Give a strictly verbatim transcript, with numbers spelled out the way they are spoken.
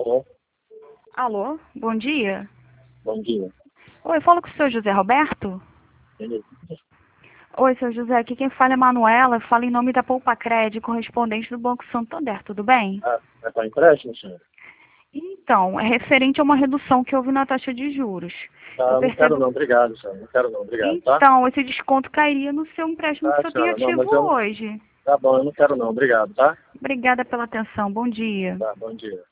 Alô? Alô, bom dia. Bom dia. Oi, falo com o senhor José Roberto? Beleza. Oi, senhor José, aqui quem fala é Manuela, falo em nome da Poupa Cred, correspondente do Banco Santander, tudo bem? Ah, é para empréstimo, senhor? Então, é referente a uma redução que houve na taxa de juros. Tá, Eu não quero percebo... não, obrigado, senhor. Não quero não, obrigado, tá? Então, esse desconto cairia no seu empréstimo que o Tá, senhor tem senhora, não, ativo mas eu... hoje. Tá bom, eu não quero não, obrigado, tá? Obrigada pela atenção, bom dia. Tá, bom dia.